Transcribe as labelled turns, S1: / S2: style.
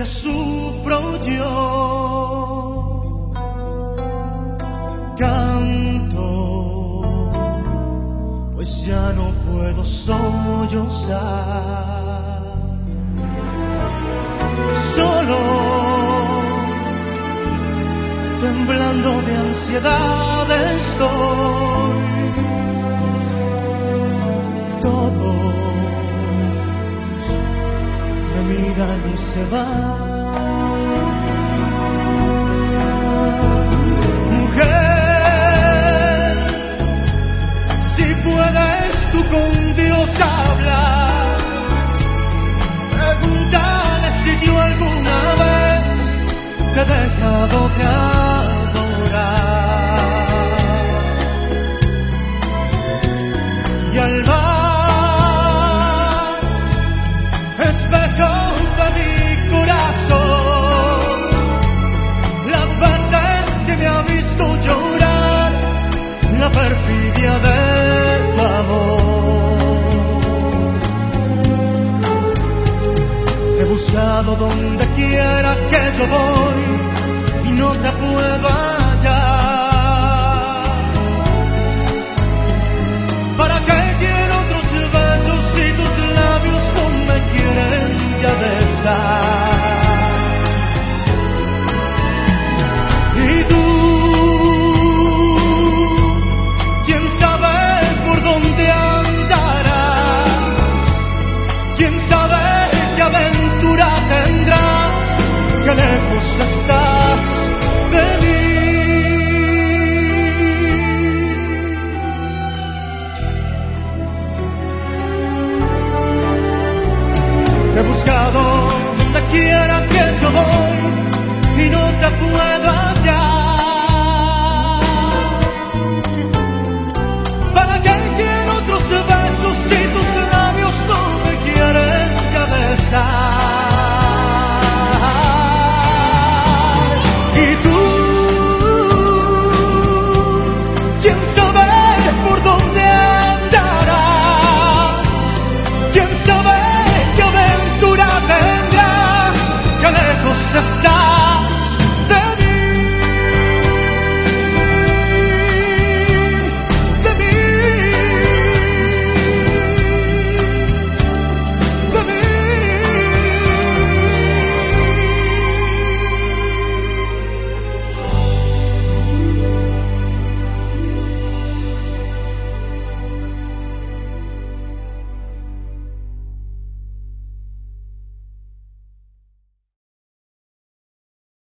S1: sufro yo. Canto, pues ya no puedo sollozar. Solo, temblando de ansiedad estoy. Todos me miran y se van. Mujer, si puedes tú con Dios hablar, pregúntale si yo alguna vez te he dejado de adorar. Y al mar, espejo de mi corazón, las veces que me ha visto llorar, la perfidia de tu amor. Te he buscado donde quiera que yo voy y no te puedo